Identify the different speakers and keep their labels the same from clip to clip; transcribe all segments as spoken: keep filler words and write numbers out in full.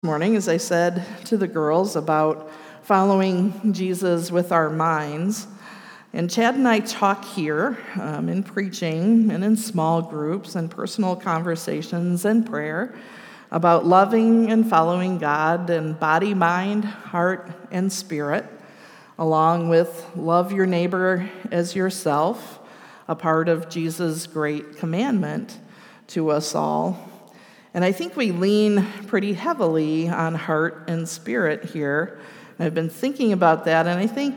Speaker 1: Morning, as I said to the girls about following Jesus with our minds. And Chad and I talk here um, in preaching and in small groups and personal conversations and prayer about loving and following God in body, mind, heart, and spirit, along with love your neighbor as yourself, a part of Jesus' great commandment to us all. And I think we lean pretty heavily on heart and spirit here. And I've been thinking about that, and I think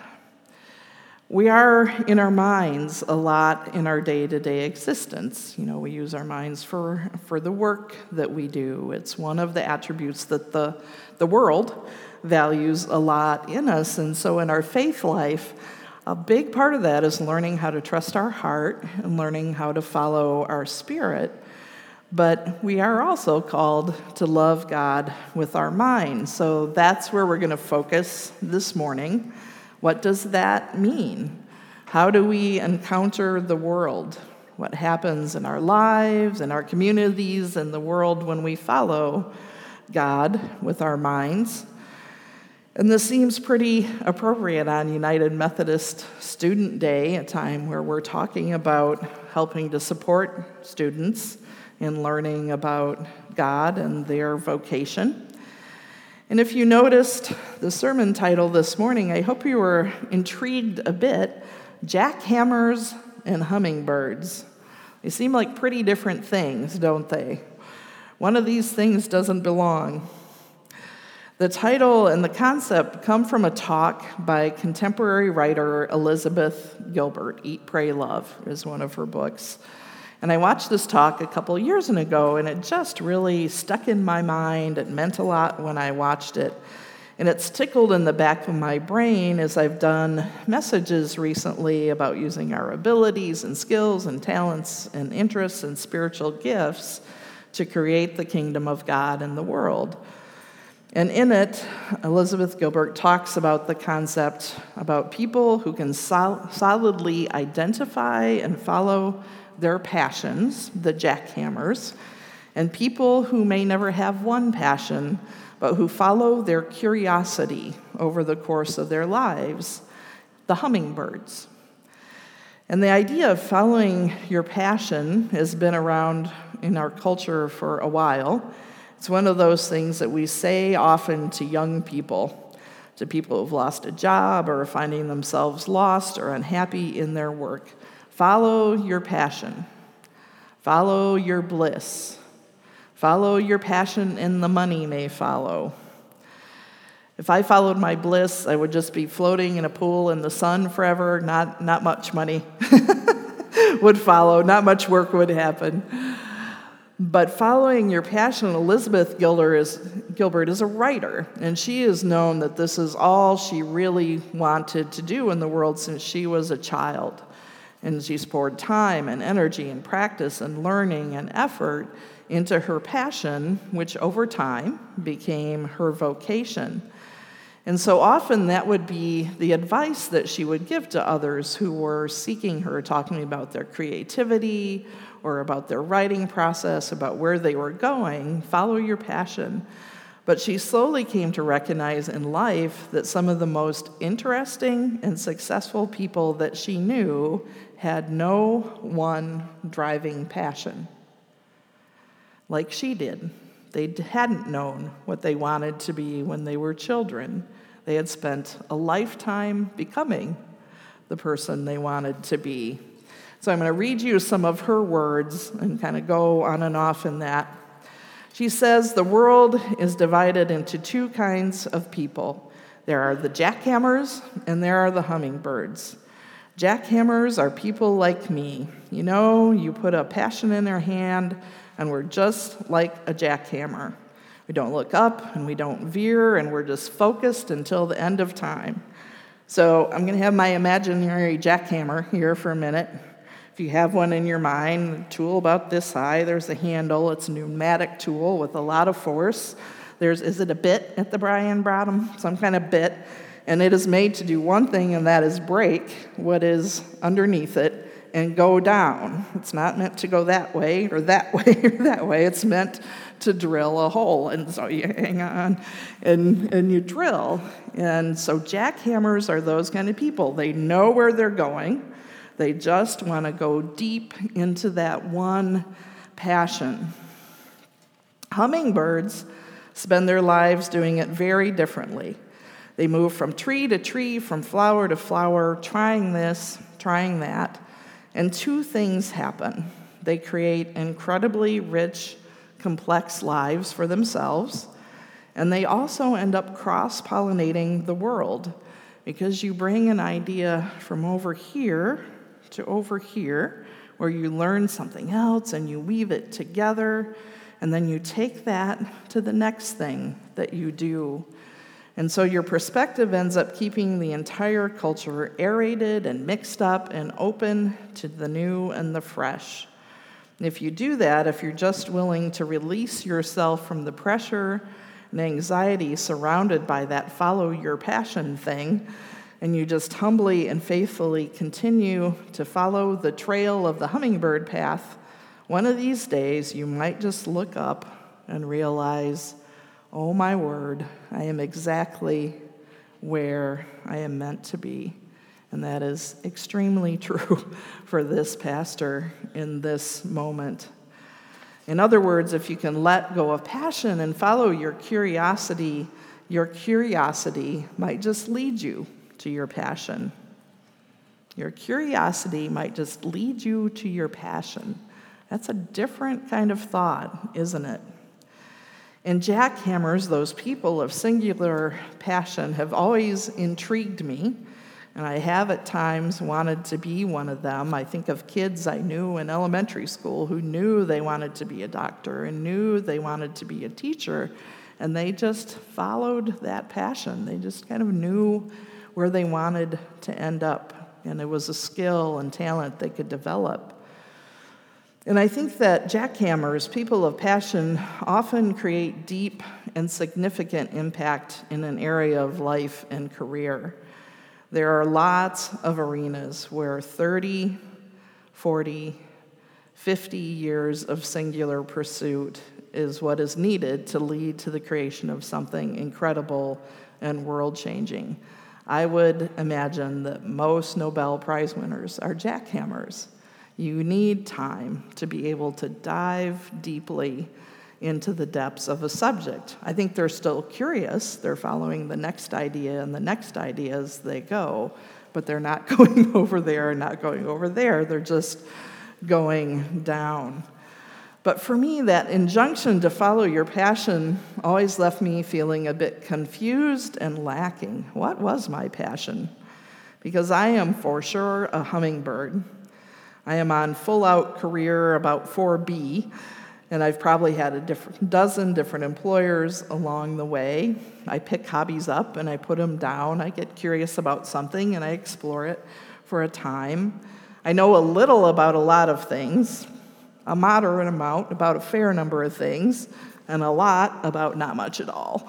Speaker 1: we are in our minds a lot in our day-to-day existence. You know, we use our minds for, for the work that we do. It's one of the attributes that the, the world values a lot in us. And so in our faith life, a big part of that is learning how to trust our heart and learning how to follow our spirit. But we are also called to love God with our mind. So that's where we're going to focus this morning. What does that mean? How do we encounter the world? What happens in our lives, in our communities, in the world when we follow God with our minds? And this seems pretty appropriate on United Methodist Student Day, a time where we're talking about helping to support students in learning about God and their vocation. And if you noticed the sermon title this morning, I hope you were intrigued a bit. Jackhammers and hummingbirds. They seem like pretty different things, don't they? One of these things doesn't belong. The title and the concept come from a talk by contemporary writer Elizabeth Gilbert. Eat, Pray, Love is one of her books. And I watched this talk a couple years ago, and it just really stuck in my mind. It meant a lot when I watched it. And it's tickled in the back of my brain as I've done messages recently about using our abilities and skills and talents and interests and spiritual gifts to create the kingdom of God in the world. And in it, Elizabeth Gilbert talks about the concept about people who can sol- solidly identify and follow their passions, the jackhammers, and people who may never have one passion, but who follow their curiosity over the course of their lives, the hummingbirds. And the idea of following your passion has been around in our culture for a while. It's one of those things that we say often to young people, to people who've lost a job or are finding themselves lost or unhappy in their work. Follow your passion. Follow your bliss. Follow your passion, and the money may follow. If I followed my bliss, I would just be floating in a pool in the sun forever. Not, not much money would follow. Not much work would happen. But following your passion, Elizabeth Gilbert is, Gilbert is a writer, and she has known that this is all she really wanted to do in the world since she was a child. And she's poured time and energy and practice and learning and effort into her passion, which over time became her vocation. And so often that would be the advice that she would give to others who were seeking her, talking about their creativity or about their writing process, about where they were going. Follow your passion. But she slowly came to recognize in life that some of the most interesting and successful people that she knew had no one driving passion, like she did. They hadn't known what they wanted to be when they were children. They had spent a lifetime becoming the person they wanted to be. So I'm going to read you some of her words and kind of go on and off in that. She says, the world is divided into two kinds of people. There are the jackhammers and there are the hummingbirds. Jackhammers are people like me. You know, you put a passion in their hand and we're just like a jackhammer. We don't look up and we don't veer and we're just focused until the end of time. So I'm going to have my imaginary jackhammer here for a minute. If you have one in your mind, a tool about this high, there's a handle. It's a pneumatic tool with a lot of force. There's, is it a bit at the Brian bottom? Some kind of bit. And it is made to do one thing, and that is break what is underneath it and go down. It's not meant to go that way or that way or that way. It's meant to drill a hole. And so you hang on and, and you drill. And so jackhammers are those kind of people. They know where they're going. They just want to go deep into that one passion. Hummingbirds spend their lives doing it very differently. They move from tree to tree, from flower to flower, trying this, trying that, and two things happen. They create incredibly rich, complex lives for themselves, and they also end up cross-pollinating the world, because you bring an idea from over here to over here, where you learn something else and you weave it together, and then you take that to the next thing that you do. And so your perspective ends up keeping the entire culture aerated and mixed up and open to the new and the fresh. And if you do that, if you're just willing to release yourself from the pressure and anxiety surrounded by that follow your passion thing, and you just humbly and faithfully continue to follow the trail of the hummingbird path, one of these days you might just look up and realize, oh my word, I am exactly where I am meant to be. And that is extremely true for this pastor in this moment. In other words, if you can let go of passion and follow your curiosity, your curiosity might just lead you to your passion. Your curiosity might just lead you to your passion. That's a different kind of thought, isn't it? And jackhammers, those people of singular passion, have always intrigued me, and I have at times wanted to be one of them. I think of kids I knew in elementary school who knew they wanted to be a doctor and knew they wanted to be a teacher, and they just followed that passion. They just kind of knew where they wanted to end up, and it was a skill and talent they could develop. And I think that jackhammers, people of passion, often create deep and significant impact in an area of life and career. There are lots of arenas where thirty, forty, fifty years of singular pursuit is what is needed to lead to the creation of something incredible and world-changing. I would imagine that most Nobel Prize winners are jackhammers. You need time to be able to dive deeply into the depths of a subject. I think they're still curious. They're following the next idea and the next idea as they go, but they're not going over there and not going over there. They're just going down. But for me, that injunction to follow your passion always left me feeling a bit confused and lacking. What was my passion? Because I am for sure a hummingbird. I am on full-out career about four B, and I've probably had a different, dozen different employers along the way. I pick hobbies up and I put them down. I get curious about something and I explore it for a time. I know a little about a lot of things, a moderate amount about a fair number of things, and a lot about not much at all.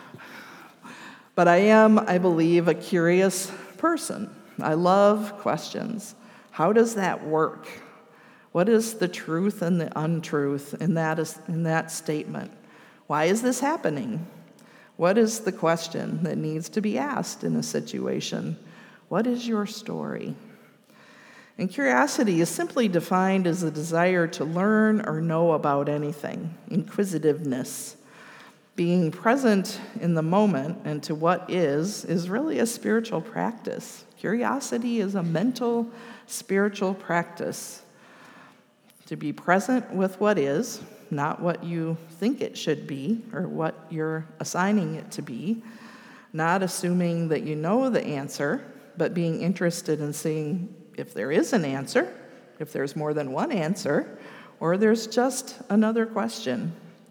Speaker 1: But I am, I believe, a curious person. I love questions. How does that work? What is the truth and the untruth in that, is, in that statement? Why is this happening? What is the question that needs to be asked in a situation? What is your story? And curiosity is simply defined as a desire to learn or know about anything, inquisitiveness. Being present in the moment and to what is, is really a spiritual practice. Curiosity is a mental, spiritual practice. To be present with what is, not what you think it should be or what you're assigning it to be, not assuming that you know the answer, but being interested in seeing if there is an answer, if there's more than one answer, or there's just another question.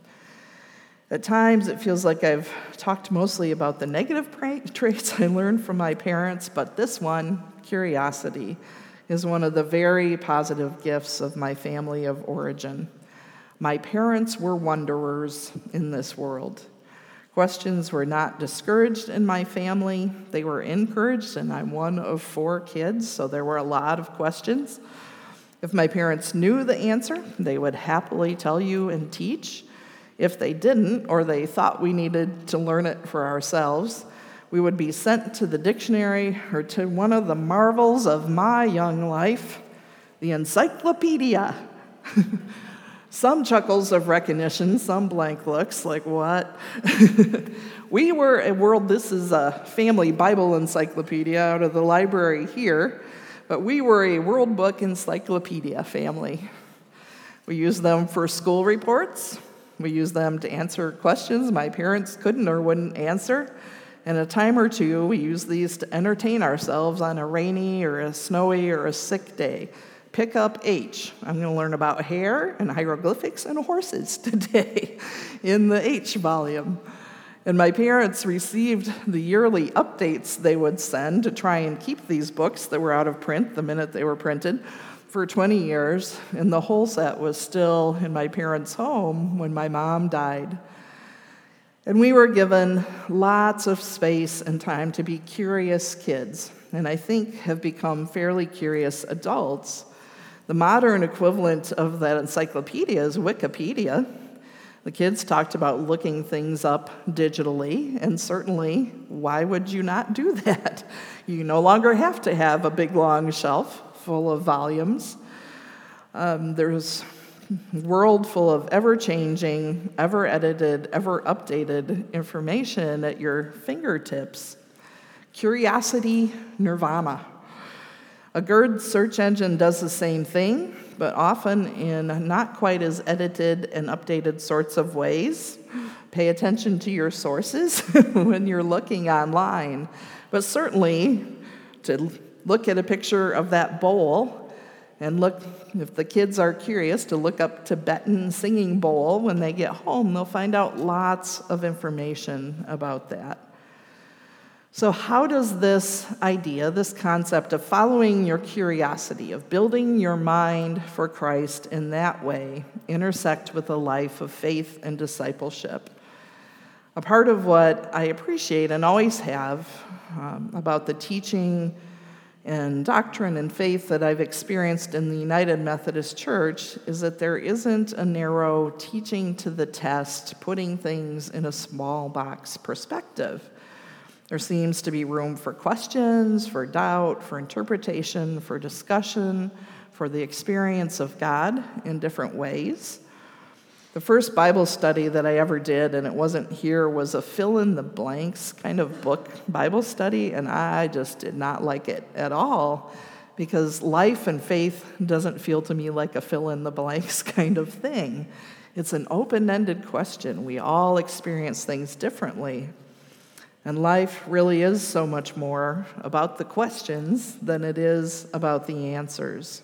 Speaker 1: At times, it feels like I've talked mostly about the negative traits I learned from my parents, but this one, curiosity, is one of the very positive gifts of my family of origin. My parents were wanderers in this world. Questions were not discouraged in my family. They were encouraged, and I'm one of four kids, so there were a lot of questions. If my parents knew the answer, they would happily tell you and teach. If they didn't, or they thought we needed to learn it for ourselves, we would be sent to the dictionary or to one of the marvels of my young life, the encyclopedia. Some chuckles of recognition, some blank looks, like what? We were a world, this is a family Bible encyclopedia out of the library here, but we were a World Book Encyclopedia family. We used them for school reports. We used them to answer questions my parents couldn't or wouldn't answer. And a time or two, we used these to entertain ourselves on a rainy or a snowy or a sick day. Pick up H. I'm going to learn about hair and hieroglyphics and horses today in the H volume. And my parents received the yearly updates they would send to try and keep these books that were out of print the minute they were printed for twenty years, and the whole set was still in my parents' home when my mom died. And we were given lots of space and time to be curious kids, and I think have become fairly curious adults. The modern equivalent of that encyclopedia is Wikipedia. The kids talked about looking things up digitally, and certainly, why would you not do that? You no longer have to have a big, long shelf full of volumes. Um, there's a world full of ever-changing, ever-edited, ever-updated information at your fingertips. Curiosity nirvana. A good search engine does the same thing, but often in not quite as edited and updated sorts of ways. Pay attention to your sources when you're looking online, but certainly to look at a picture of that bowl and look, if the kids are curious, to look up Tibetan singing bowl when they get home, they'll find out lots of information about that. So how does this idea, this concept of following your curiosity, of building your mind for Christ in that way, intersect with a life of faith and discipleship? A part of what I appreciate and always have um, about the teaching and doctrine and faith that I've experienced in the United Methodist Church is that there isn't a narrow teaching to the test, putting things in a small box perspective. There seems to be room for questions, for doubt, for interpretation, for discussion, for the experience of God in different ways. The first Bible study that I ever did, and it wasn't here, was a fill-in-the-blanks kind of book Bible study, and I just did not like it at all because life and faith doesn't feel to me like a fill-in-the-blanks kind of thing. It's an open-ended question. We all experience things differently. And life really is so much more about the questions than it is about the answers.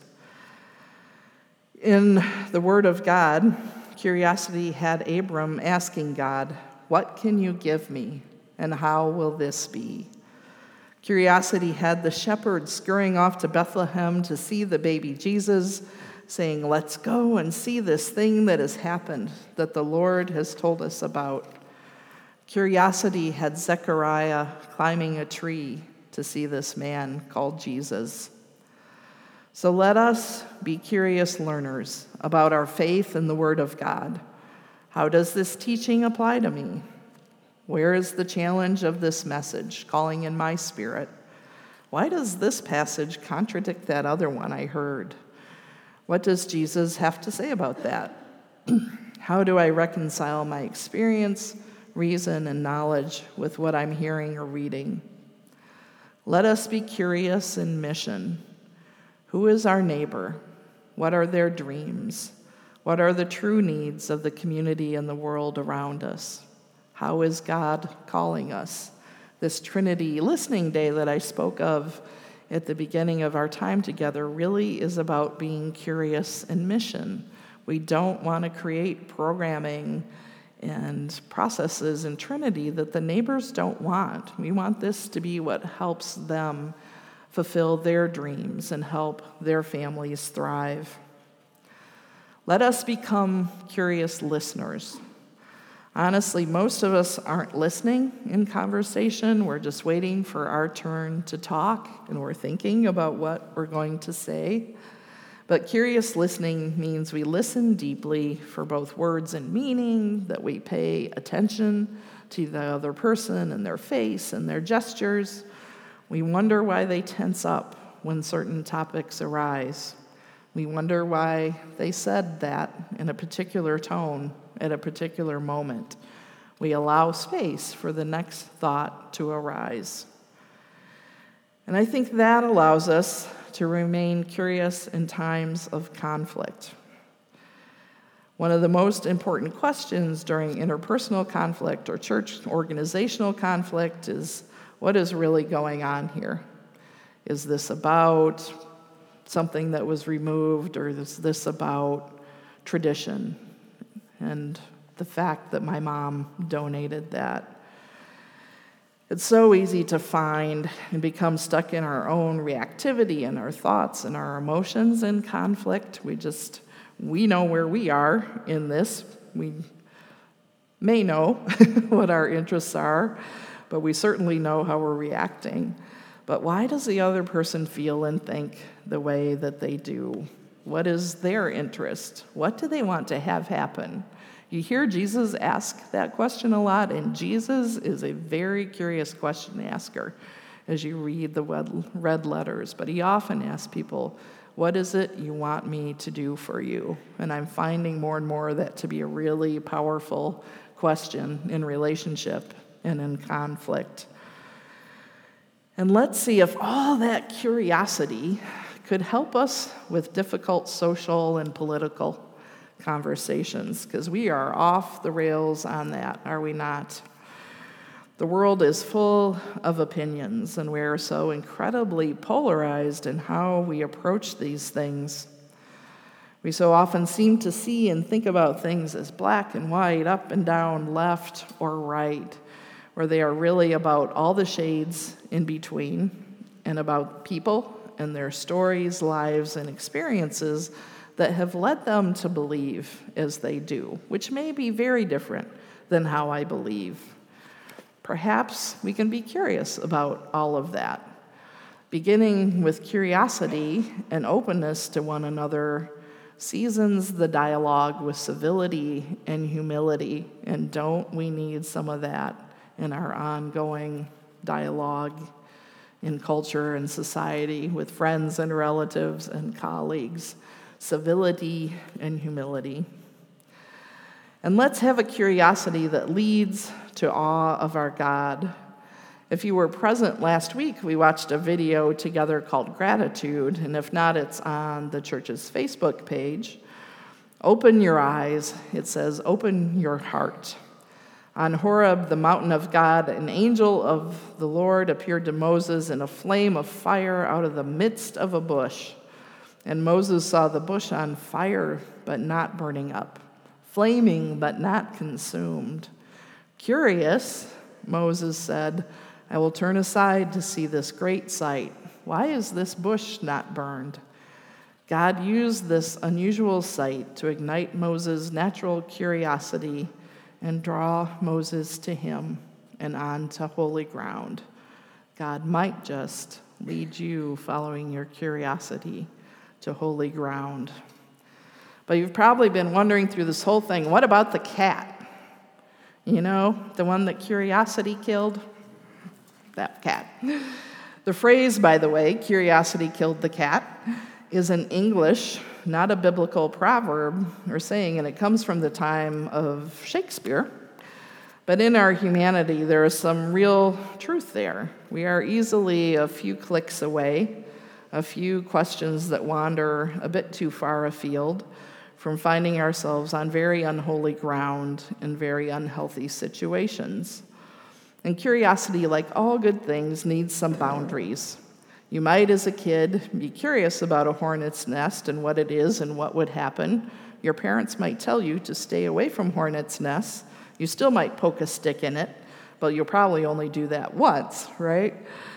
Speaker 1: In the Word of God, curiosity had Abram asking God, "What can you give me, and how will this be?" Curiosity had the shepherds scurrying off to Bethlehem to see the baby Jesus, saying, "Let's go and see this thing that has happened, that the Lord has told us about." Curiosity had Zechariah climbing a tree to see this man called Jesus. So let us be curious learners about our faith in the Word of God. How does this teaching apply to me? Where is the challenge of this message calling in my spirit? Why does this passage contradict that other one I heard? What does Jesus have to say about that? How do I reconcile my experience, reason, and knowledge with what I'm hearing or reading? Let us be curious in mission. Who is our neighbor? What are their dreams? What are the true needs of the community and the world around us? How is God calling us? This Trinity listening day that I spoke of at the beginning of our time together really is about being curious in mission. We don't want to create programming and processes in Trinity that the neighbors don't want. We want this to be what helps them fulfill their dreams and help their families thrive. Let us become curious listeners. Honestly, most of us aren't listening in conversation. We're just waiting for our turn to talk, and we're thinking about what we're going to say. But curious listening means we listen deeply for both words and meaning, that we pay attention to the other person and their face and their gestures. We wonder why they tense up when certain topics arise. We wonder why they said that in a particular tone at a particular moment. We allow space for the next thought to arise. And I think that allows us to remain curious in times of conflict. One of the most important questions during interpersonal conflict or church organizational conflict is, what is really going on here? Is this about something that was removed, or is this about tradition and the fact that my mom donated that? It's so easy to find and become stuck in our own reactivity and our thoughts and our emotions in conflict. We just, we know where we are in this. We may know what our interests are, but we certainly know how we're reacting. But why does the other person feel and think the way that they do? What is their interest? What do they want to have happen? You hear Jesus ask that question a lot, and Jesus is a very curious question asker as you read the red letters. But he often asks people, what is it you want me to do for you? And I'm finding more and more that to be a really powerful question in relationship and in conflict. And let's see if all that curiosity could help us with difficult social and political conversations, because we are off the rails on that, are we not? The world is full of opinions, and we are so incredibly polarized in how we approach these things. We so often seem to see and think about things as black and white, up and down, left or right, where they are really about all the shades in between, and about people and their stories, lives, and experiences that have led them to believe as they do, which may be very different than how I believe. Perhaps we can be curious about all of that, beginning with curiosity and openness to one another, seasons the dialogue with civility and humility, and don't we need some of that in our ongoing dialogue in culture and society with friends and relatives and colleagues? Civility and humility. And let's have a curiosity that leads to awe of our God. If you were present last week, we watched a video together called Gratitude, and if not, it's on the church's Facebook page. Open your eyes, it says, open your heart. On Horeb, the mountain of God, an angel of the Lord appeared to Moses in a flame of fire out of the midst of a bush. And Moses saw the bush on fire, but not burning up, flaming, but not consumed. Curious, Moses said, I will turn aside to see this great sight. Why is this bush not burned? God used this unusual sight to ignite Moses' natural curiosity and draw Moses to him and on to holy ground. God might just lead you following your curiosity to holy ground. But you've probably been wondering through this whole thing, what about the cat? You know, the one that curiosity killed? That cat. The phrase, by the way, curiosity killed the cat, is an English, not a biblical proverb or saying, and it comes from the time of Shakespeare. But in our humanity, there is some real truth there. We are easily a few clicks away, a few questions that wander a bit too far afield from finding ourselves on very unholy ground in very unhealthy situations. And curiosity, like all good things, needs some boundaries. You might, as a kid, be curious about a hornet's nest and what it is and what would happen. Your parents might tell you to stay away from hornet's nests. You still might poke a stick in it, but you'll probably only do that once, right?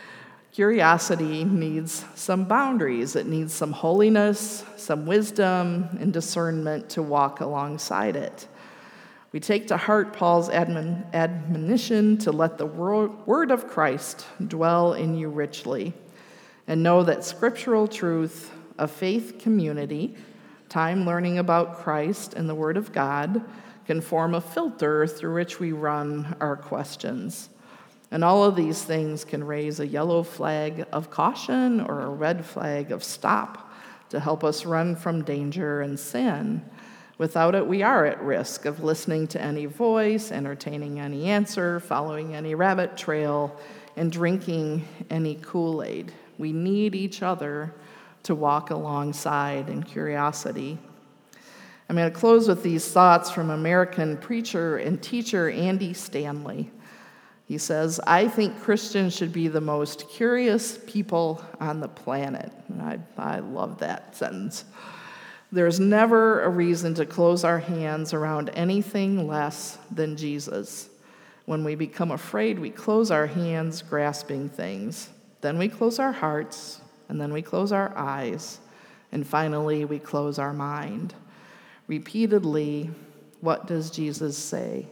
Speaker 1: Curiosity needs some boundaries. It needs some holiness, some wisdom, and discernment to walk alongside it. We take to heart Paul's admon- admonition to let the word of Christ dwell in you richly, and know that scriptural truth a faith community, time learning about Christ and the Word of God, can form a filter through which we run our questions. And all of these things can raise a yellow flag of caution or a red flag of stop to help us run from danger and sin. Without it, we are at risk of listening to any voice, entertaining any answer, following any rabbit trail, and drinking any Kool-Aid. We need each other to walk alongside in curiosity. I'm going to close with these thoughts from American preacher and teacher Andy Stanley. He says, "I think Christians should be the most curious people on the planet." And I, I love that sentence. There's never a reason to close our hands around anything less than Jesus. When we become afraid, we close our hands grasping things. Then we close our hearts, and then we close our eyes, and finally we close our mind. Repeatedly, what does Jesus say?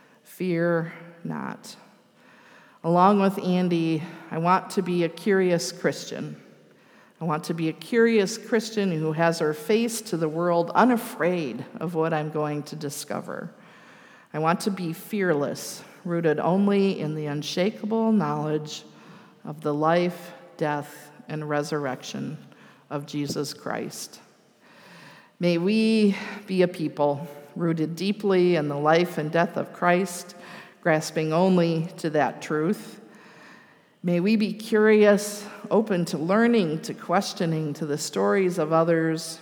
Speaker 1: Fear not. Along with Andy, I want to be a curious Christian. I want to be a curious Christian who has her face to the world, unafraid of what I'm going to discover. I want to be fearless, rooted only in the unshakable knowledge of the life, death, and resurrection of Jesus Christ. May we be a people rooted deeply in the life and death of Christ, grasping only to that truth. May we be curious, open to learning, to questioning, to the stories of others,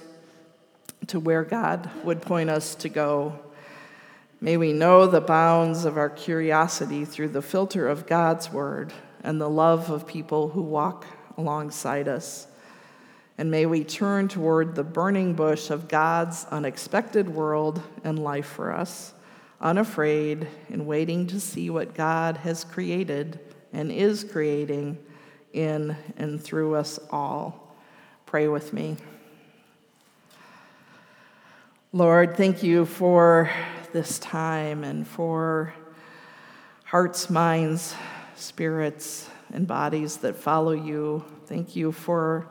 Speaker 1: to where God would point us to go. May we know the bounds of our curiosity through the filter of God's word and the love of people who walk alongside us. And may we turn toward the burning bush of God's unexpected world and life for us, unafraid and waiting to see what God has created and is creating in and through us all. Pray with me. Lord, thank you for this time and for hearts, minds, spirits, and bodies that follow you. Thank you for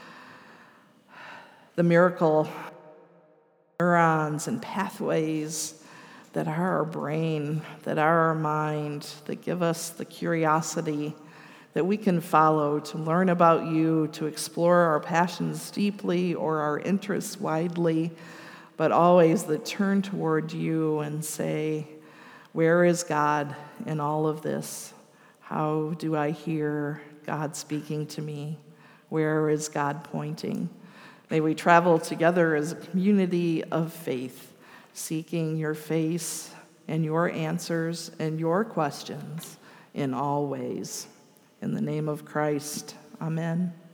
Speaker 1: the miracle neurons and pathways that are our brain, that are our mind, that give us the curiosity that we can follow to learn about you, to explore our passions deeply or our interests widely, but always that turn toward you and say, where is God in all of this? How do I hear God speaking to me? Where is God pointing? May we travel together as a community of faith, seeking your face and your answers and your questions in all ways. In the name of Christ, amen.